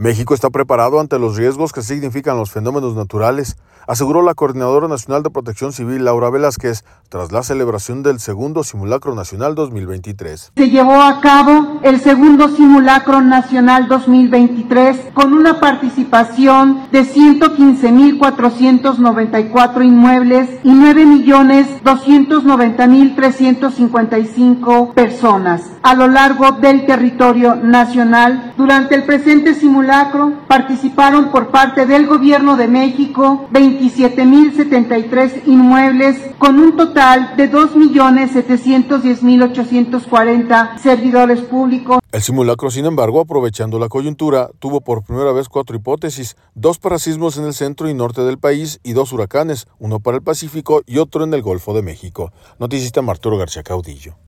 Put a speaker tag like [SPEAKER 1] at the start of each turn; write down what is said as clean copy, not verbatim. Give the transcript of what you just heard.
[SPEAKER 1] México está preparado ante los riesgos que significan los fenómenos naturales, aseguró la Coordinadora Nacional de Protección Civil, Laura Velázquez, tras la celebración del segundo Simulacro Nacional 2023.
[SPEAKER 2] Se llevó a cabo el segundo Simulacro Nacional 2023 con una participación de 115,494 inmuebles y 9,290,355 personas a lo largo del territorio nacional. Durante el presente simulacro participaron por parte del Gobierno de México 27,073 inmuebles con un total de 2,710,840 servidores públicos.
[SPEAKER 1] El simulacro, sin embargo, aprovechando la coyuntura, tuvo por primera vez 4 hipótesis, 2 para sismos en el centro y norte del país y 2 huracanes, uno para el Pacífico y otro en el Golfo de México. Noticista Arturo García Caudillo.